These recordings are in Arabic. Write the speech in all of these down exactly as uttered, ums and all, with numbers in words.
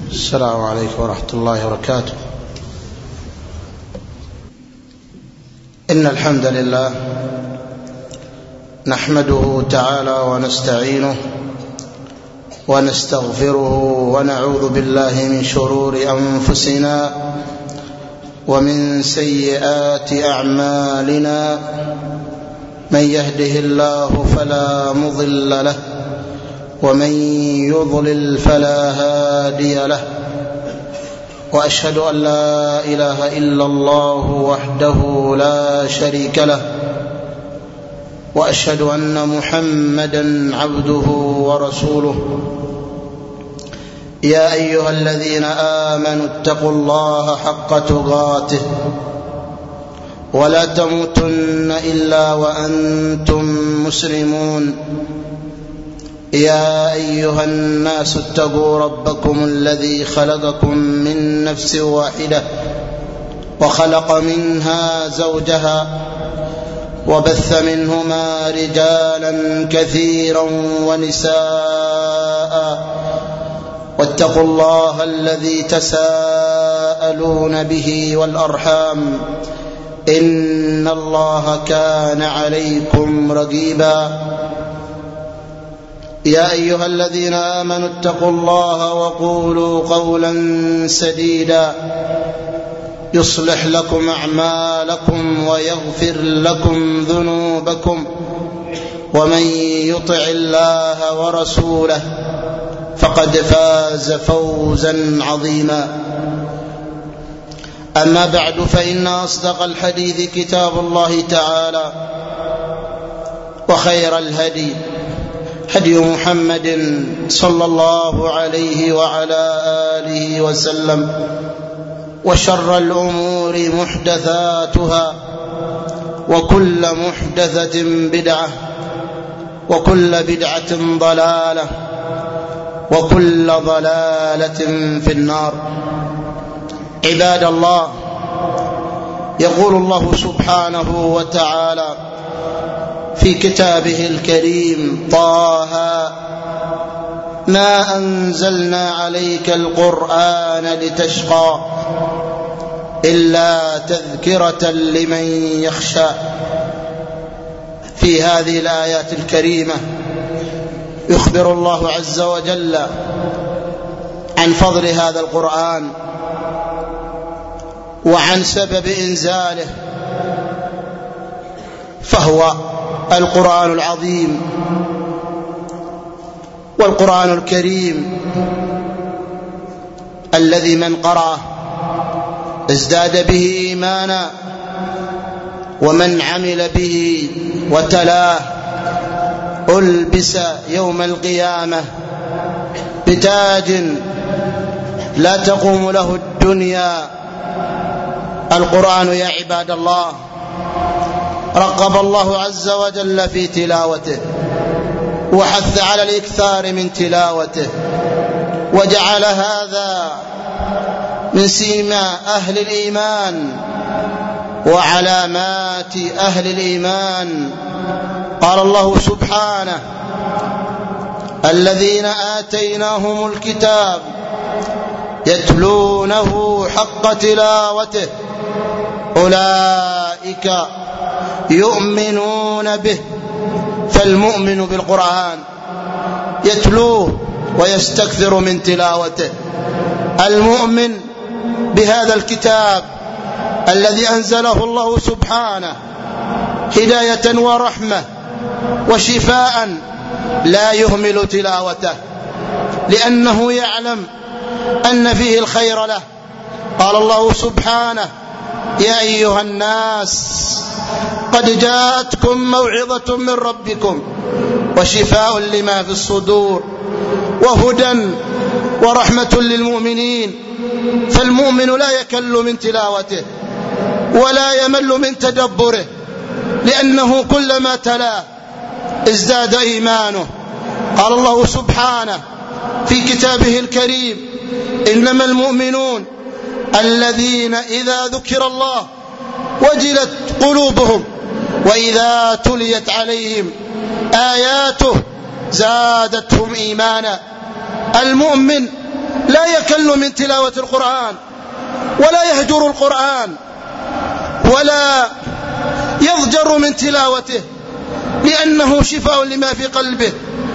السلام عليكم ورحمة الله وبركاته. إن الحمد لله نحمده تعالى ونستعينه ونستغفره ونعوذ بالله من شرور أنفسنا ومن سيئات أعمالنا. من يهده الله فلا مضل له ومن يضلل فلا هادي له، وأشهد أن لا إله إلا الله وحده لا شريك له، وأشهد أن محمدا عبده ورسوله. يا أيها الذين آمنوا اتقوا الله حق تقاته ولا تموتن إلا وأنتم مسلمون. يا أيها الناس اتقوا ربكم الذي خلقكم من نفس واحدة وخلق منها زوجها وبث منهما رجالا كثيرا ونساء، واتقوا الله الذي تساءلون به والأرحام إن الله كان عليكم رقيبا. يا أيها الذين آمنوا اتقوا الله وقولوا قولا سديدا يصلح لكم أعمالكم ويغفر لكم ذنوبكم، ومن يطع الله ورسوله فقد فاز فوزا عظيما. أما بعد، فإن أصدق الحديث كتاب الله تعالى، وخير الهدي هدي محمد صلى الله عليه وعلى آله وسلم، وشر الأمور محدثاتها، وكل محدثة بدعة، وكل بدعة ضلالة، وكل ضلالة في النار. عباد الله، يقول الله سبحانه وتعالى في كتابه الكريم: طه ما أنزلنا عليك القرآن لتشقى إلا تذكرة لمن يخشى. في هذه الآيات الكريمة يخبر الله عز وجل عن فضل هذا القرآن وعن سبب إنزاله، فهو القرآن العظيم والقرآن الكريم الذي من قرأه ازداد به إيمانا، ومن عمل به وتلاه ألبس يوم القيامة بتاج لا تقوم له الدنيا. القرآن يا عباد الله رغب الله عز وجل في تلاوته، وحث على الإكثار من تلاوته، وجعل هذا من سيما أهل الإيمان وعلامات أهل الإيمان. قال الله سبحانه: الذين آتيناهم الكتاب يتلونه حق تلاوته أولئك يؤمنون به. فالمؤمن بالقرآن يتلوه ويستكثر من تلاوته. المؤمن بهذا الكتاب الذي أنزله الله سبحانه هداية ورحمة وشفاء لا يهمل تلاوته، لأنه يعلم أن فيه الخير له. قال الله سبحانه: يا أيها الناس قد جاءتكم موعظة من ربكم وشفاء لما في الصدور وهدى ورحمة للمؤمنين. فالمؤمن لا يكل من تلاوته ولا يمل من تدبره، لأنه كلما تلاه ازداد إيمانه. قال الله سبحانه في كتابه الكريم: إنما المؤمنون الذين إذا ذكر الله وجلت قلوبهم وإذا تليت عليهم آياته زادتهم إيمانا. المؤمن لا يكل من تلاوة القرآن ولا يهجر القرآن ولا يضجر من تلاوته، لأنه شفاء لما في قلبه،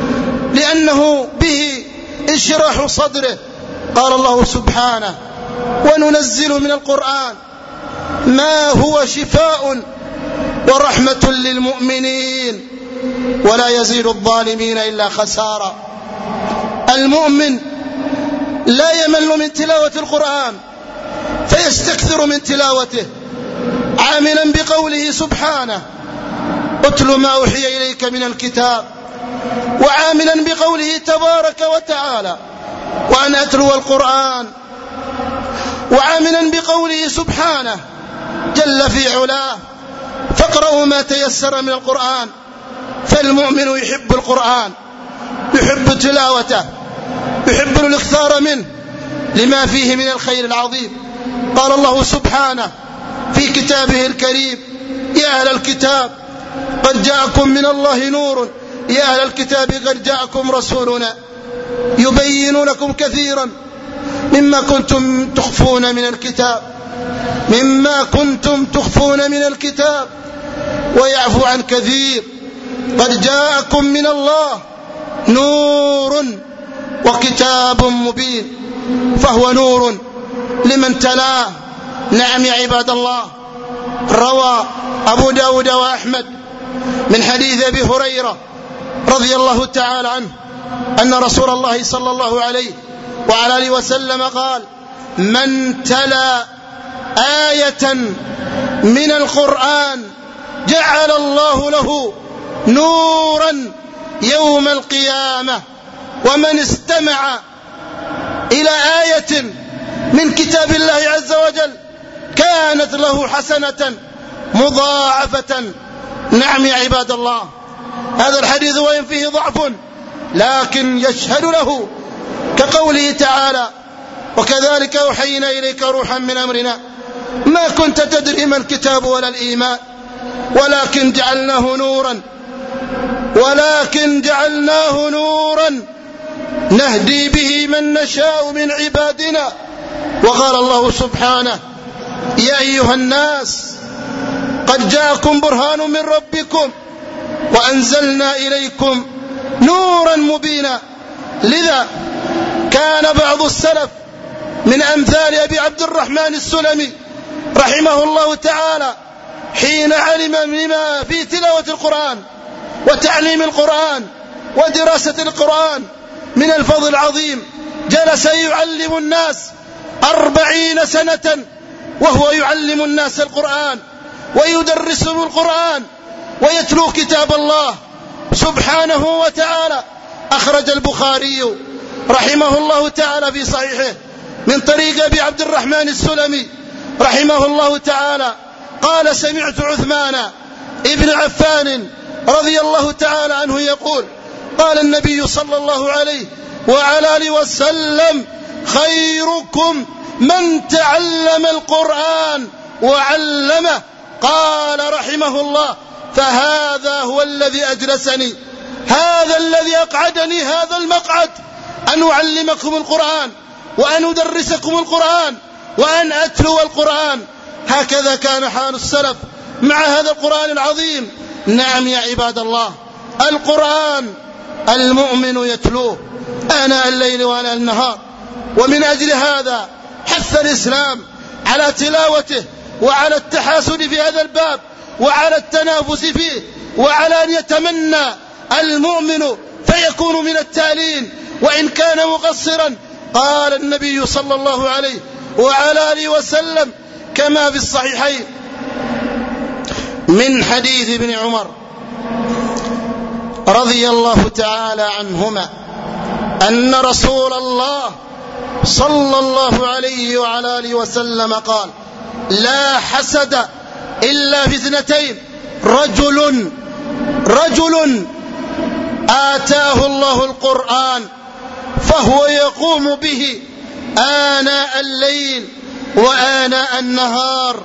لأنه به انشراح صدره. قال الله سبحانه: وننزل من القرآن ما هو شفاء ورحمة للمؤمنين ولا يزيد الظالمين إلا خسارا. المؤمن لا يمل من تلاوة القرآن فيستكثر من تلاوته، عاملا بقوله سبحانه: اتل ما أوحي إليك من الكتاب، وعاملا بقوله تبارك وتعالى: وأن أتلو القرآن، وعاملا بقوله سبحانه جل في علاه: فاقرأوا ما تيسر من القرآن. فالمؤمن يحب القرآن، يحب تلاوته، يحب الاكثار منه لما فيه من الخير العظيم. قال الله سبحانه في كتابه الكريم: يا أهل الكتاب قد جاءكم من الله نور، يا أهل الكتاب قد جاءكم رسولنا يبين لكم كثيرا مما كنتم تخفون من الكتاب مما كنتم تخفون من الكتاب ويعفو عن كثير. قد جاءكم من الله نور وكتاب مبين، فهو نور لمن تلاه. نعم يا عباد الله، روى أبو داود وأحمد من حديث أبي هريرة رضي الله تعالى عنه أن رسول الله صلى الله عليه وعلى آله وسلم قال: من تلا آية من القرآن جعل الله له نورا يوم القيامة، ومن استمع إلى آية من كتاب الله عز وجل كانت له حسنة مضاعفة. نعم يا عباد الله، هذا الحديث وإن فيه ضعف لكن يشهد له كقوله تعالى: وكذلك أوحينا إليك روحا من أمرنا ما كنت تدري ما الكتاب ولا الإيمان ولكن جعلناه نورا ولكن جعلناه نورا نهدي به من نشاء من عبادنا. وقال الله سبحانه: يا أيها الناس قد جاءكم برهان من ربكم وأنزلنا إليكم نورا مبينا. لذا كان بعض السلف من أمثال أبي عبد الرحمن السلمي رحمه الله تعالى حين علم بما في تلاوة القرآن وتعليم القرآن ودراسة القرآن من الفضل العظيم جلس يعلم الناس أربعين سنة وهو يعلم الناس القرآن ويدرسهم القرآن ويتلو كتاب الله سبحانه وتعالى. أخرج البخاري رحمه الله تعالى في صحيحه من طريق أبي عبد الرحمن السلمي رحمه الله تعالى قال: سمعت عثمان ابن عفان رضي الله تعالى عنه يقول: قال النبي صلى الله عليه وعلى آله وسلم: خيركم من تعلم القرآن وعلمه. قال رحمه الله: فهذا هو الذي أجلسني، هذا الذي أقعدني هذا المقعد، أن أعلمكم القرآن وأن أدرسكم القرآن وأن أتلو القرآن. هكذا كان حال السلف مع هذا القرآن العظيم. نعم يا عباد الله، القرآن المؤمن يتلوه آناء الليل وآناء النهار، ومن أجل هذا حث الإسلام على تلاوته وعلى التحاسن في هذا الباب وعلى التنافس فيه وعلى أن يتمنى المؤمن فيكون من التالين وإن كان مقصرا. قال النبي صلى الله عليه وعلى آله وسلم كما في الصحيحين من حديث ابن عمر رضي الله تعالى عنهما أن رسول الله صلى الله عليه وعلى آله وسلم قال: لا حسد إلا في اثنتين، رجل رجل آتاه الله القرآن فهو يقوم به آناء الليل وآناء النهار،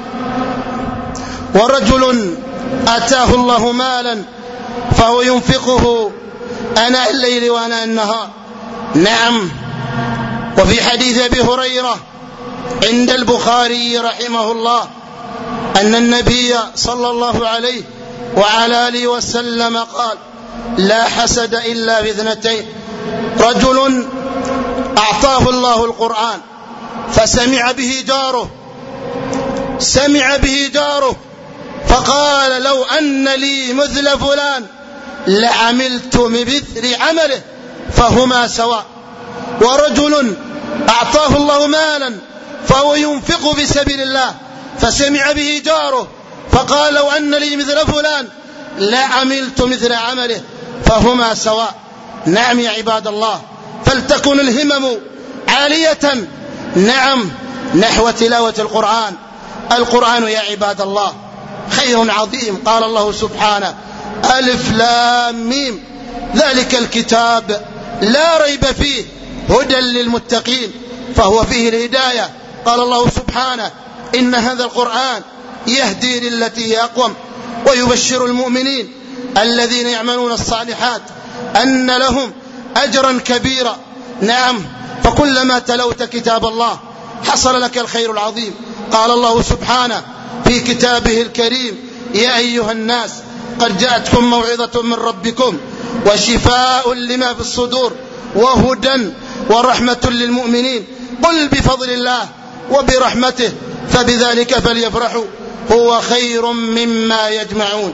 ورجل آتاه الله مالا فهو ينفقه آناء الليل وآناء النهار. نعم، وفي حديث أبي هريرة عند البخاري رحمه الله أن النبي صلى الله عليه وعلى آله وسلم قال: لا حسد إلا باثنتين: رجل أعطاه الله القرآن فسمع به جاره سمع به جاره فقال: لو أن لي مثل فلان لعملت بمثل عمله فهما سواء. ورجل أعطاه الله مالا فهو ينفق في سبيل الله فسمع به جاره فقال: لو أن لي مثل فلان لعملت مثل عمله فهما سواء. نعم يا عباد الله، فلتكن الهمم عالية نعم نحو تلاوة القرآن. القرآن يا عباد الله خير عظيم. قال الله سبحانه: ألف لام ميم ذلك الكتاب لا ريب فيه هدى للمتقين، فهو فيه الهداية. قال الله سبحانه: إن هذا القرآن يهدي للتي هي أقوم ويبشر المؤمنين الذين يعملون الصالحات أن لهم أجرا كبيرا. نعم، فكلما تلوت كتاب الله حصل لك الخير العظيم. قال الله سبحانه في كتابه الكريم: يا أيها الناس قد جاءتكم موعظة من ربكم وشفاء لما في الصدور وهدى ورحمة للمؤمنين، قل بفضل الله وبرحمته فبذلك فليفرحوا هو خير مما يجمعون.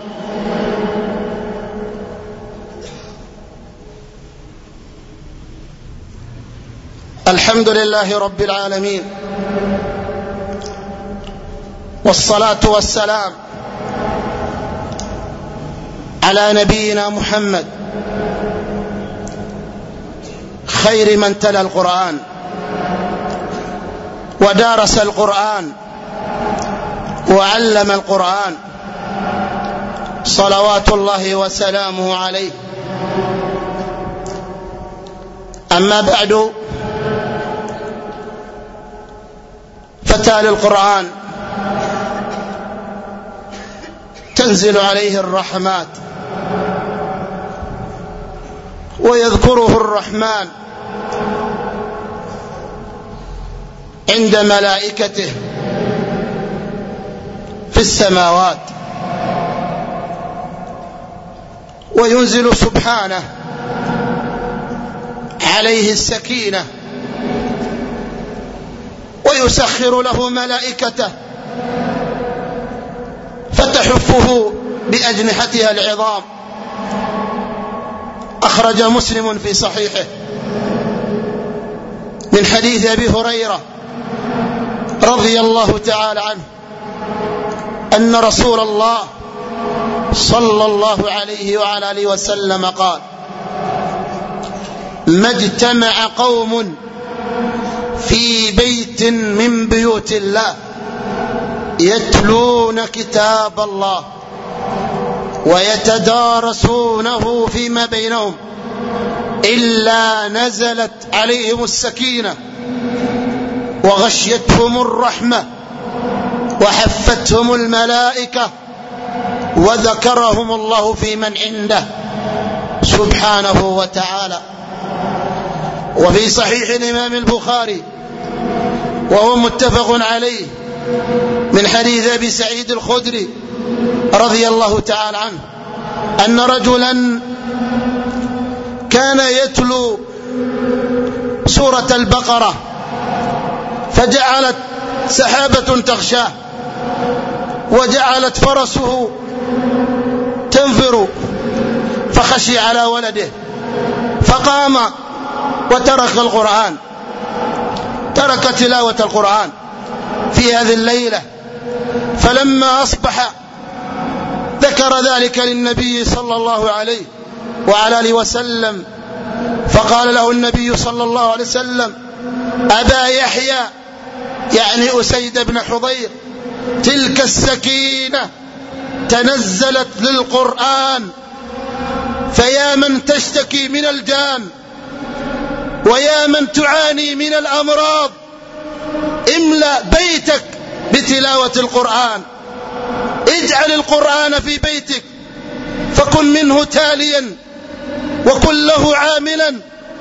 الحمد لله رب العالمين، والصلاة والسلام على نبينا محمد خير من تلا القرآن ودارس القرآن وعلم القرآن، صلوات الله وسلامه عليه. أما بعد، فتال القرآن تنزل عليه الرحمات ويذكره الرحمن عند ملائكته في السماوات، وينزل سبحانه عليه السكينة ويسخر له ملائكته فتحفه بأجنحتها العظام. أخرج مسلم في صحيحه من حديث أبي هريرة رضي الله تعالى عنه أن رسول الله صلى الله عليه وعلى آله وسلم قال: ما اجتمع قوم في بيت من بيوت الله يتلون كتاب الله ويتدارسونه فيما بينهم إلا نزلت عليهم السكينة وغشيتهم الرحمة وحفتهم الملائكة وذكرهم الله في من عنده سبحانه وتعالى. وفي صحيح الإمام البخاري وهو متفق عليه من حديث أبي سعيد الخدري رضي الله تعالى عنه أن رجلا كان يتلو سورة البقرة فجعلت سحابة تغشاه وجعلت فرسه تنفر فخشي على ولده فقام وترك القرآن، ترك تلاوة القرآن في هذه الليلة. فلما أصبح ذكر ذلك للنبي صلى الله عليه وعلى آله وسلم، فقال له النبي صلى الله عليه وسلم: أبا يحيى، يعني أسيد بن حضير، تلك السكينة تنزلت للقرآن، فيا من تشتكي من الجان ويا من تعاني من الأمراض املأ بيتك بتلاوة القرآن، اجعل القرآن في بيتك فكن منه تاليا وكن له عاملا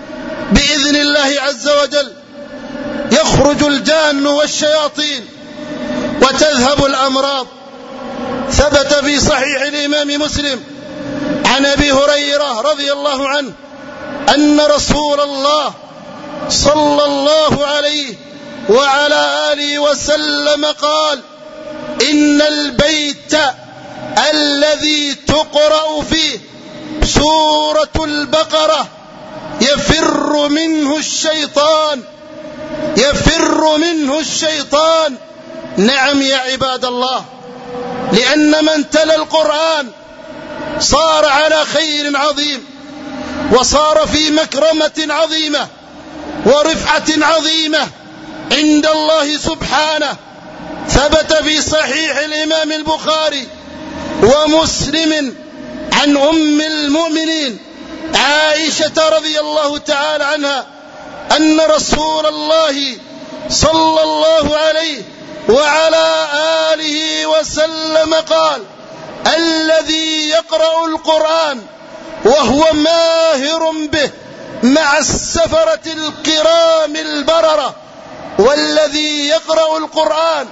بإذن الله عز وجل يخرج الجان والشياطين وتذهب الأمراض. ثبت في صحيح الإمام مسلم عن أبي هريرة رضي الله عنه أن رسول الله صلى الله عليه وعلى آله وسلم قال: إن البيت الذي تقرأ فيه سورة البقرة يفر منه الشيطان يفر منه الشيطان. نعم يا عباد الله، لأن من تلا القرآن صار على خير عظيم، وصار في مكرمة عظيمة ورفعة عظيمة عند الله سبحانه. ثبت في صحيح الإمام البخاري ومسلم عن أم المؤمنين عائشة رضي الله تعالى عنها أن رسول الله صلى الله عليه وعلى آله وسلم قال: الذي يقرأ القرآن وهو ماهر به مع السفرة الكرام البررة، والذي يقرأ القرآن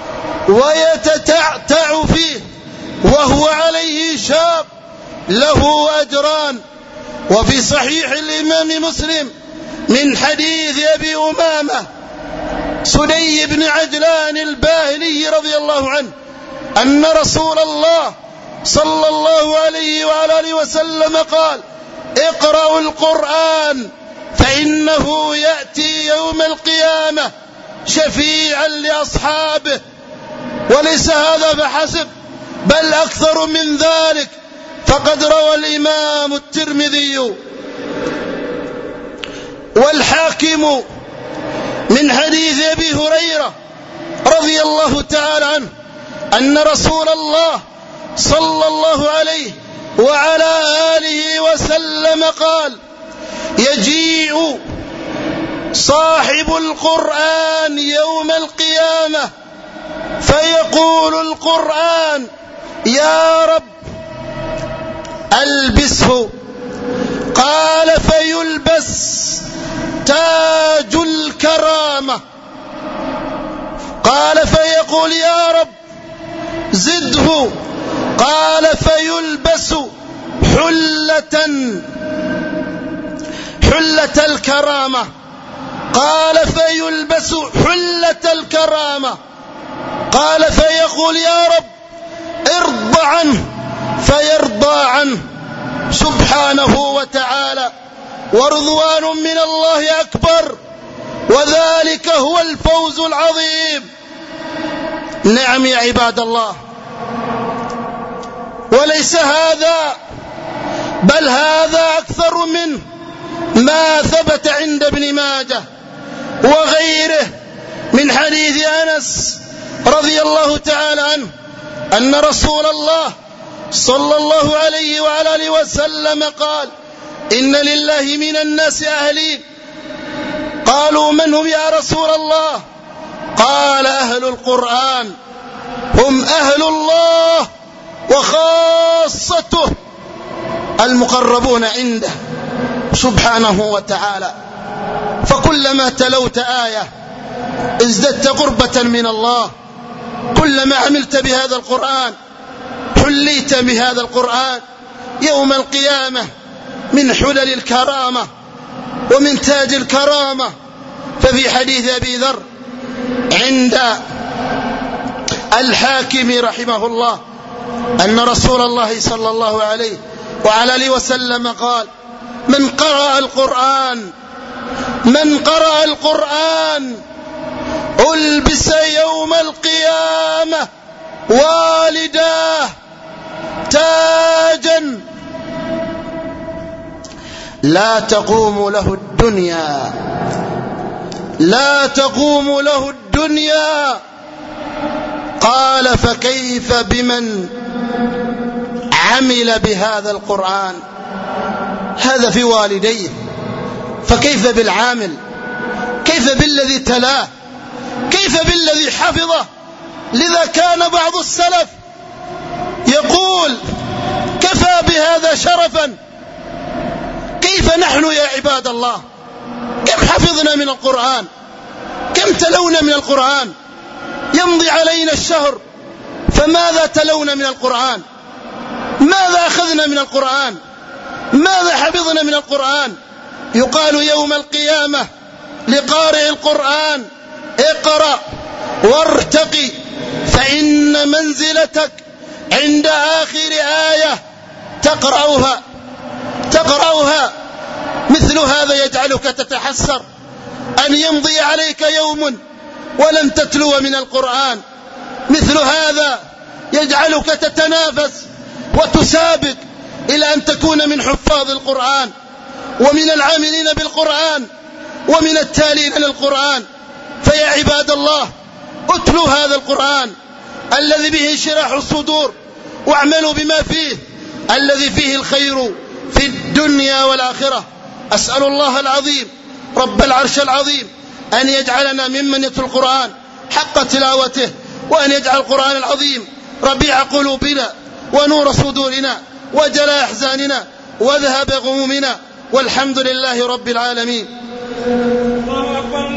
ويتتعتع فيه وهو عليه شاب له أجران. وفي صحيح الإمام مسلم من حديث أبي أمامة سدي بن عجلان الباهلي رضي الله عنه أن رسول الله صلى الله عليه وعلى آله وسلم قال: اقرأوا القرآن فإنه يأتي يوم القيامة شفيعا لأصحابه. وليس هذا فحسب، بل أكثر من ذلك، فقد روى الإمام الترمذي والحاكم من حديث أبي هريرة رضي الله تعالى عنه أن رسول الله صلى الله عليه وعلى آله وسلم قال: يجيء صاحب القرآن يوم القيامة فيقول القرآن: يا رب ألبسه. قال: فيلبس تاج الكرامة. قال: فيقول: يا رب زده. قال: فيلبس حلة حلة الكرامة. قال: فيلبس حلة الكرامة. قال: فيقول: يا رب ارض عنه. فيرضى عنه سبحانه وتعالى، ورضوان من الله أكبر، وذلك هو الفوز العظيم. نعم يا عباد الله، وليس هذا بل هذا أكثر منه ما ثبت عند ابن ماجه وغيره من حديث أنس رضي الله تعالى عنه أن رسول الله صلى الله عليه وعلى آله وسلم قال: إن لله من الناس أهلين. قالوا: من هم يا رسول الله؟ قال: أهل القرآن، هم أهل الله وخاصته المقربون عنده سبحانه وتعالى. فكلما تلوت آية ازددت قربة من الله، كلما عملت بهذا القرآن حليت بهذا القرآن يوم القيامة من حلل الكرامة ومن تاج الكرامة. ففي حديث أبي ذر عند الحاكم رحمه الله أن رسول الله صلى الله عليه وعلى آله وسلم قال: من قرأ القرآن من قرأ القرآن ألبس يوم القيامة والداه تاجا لا تقوم له الدنيا لا تقوم له الدنيا. قال: فكيف بمن عمل بهذا القرآن؟ هذا في والديه، فكيف بالعامل؟ كيف بالذي تلاه؟ كيف بالذي حفظه؟ لذا كان بعض السلف يقول: كفى بهذا شرفا. كيف نحن يا عباد الله؟ كم حفظنا من القرآن، كم تلونا من القرآن. يمضي علينا الشهر فماذا تلونا من القرآن؟ ماذا أخذنا من القرآن؟ ماذا حفظنا من القرآن؟ يقال يوم القيامة لقارئ القرآن: اقرأ وارتقي فإن منزلتك عند آخر آية تقرأها تقرأها مثل هذا يجعلك تتحسر أن يمضي عليك يوم ولم تتلو من القرآن. مثل هذا يجعلك تتنافس وتسابق إلى أن تكون من حفاظ القرآن ومن العاملين بالقرآن ومن التالين للقرآن. فيا عباد الله، اتلوا هذا القرآن الذي به انشراح الصدور، واعملوا بما فيه الذي فيه الخير في الدنيا والآخرة. أسأل الله العظيم رب العرش العظيم أن يجعلنا ممن يتلو القرآن حق تلاوته، وأن يجعل القرآن العظيم ربيع قلوبنا ونور صدورنا وجلاء أحزاننا وذهب غمومنا، والحمد لله رب العالمين.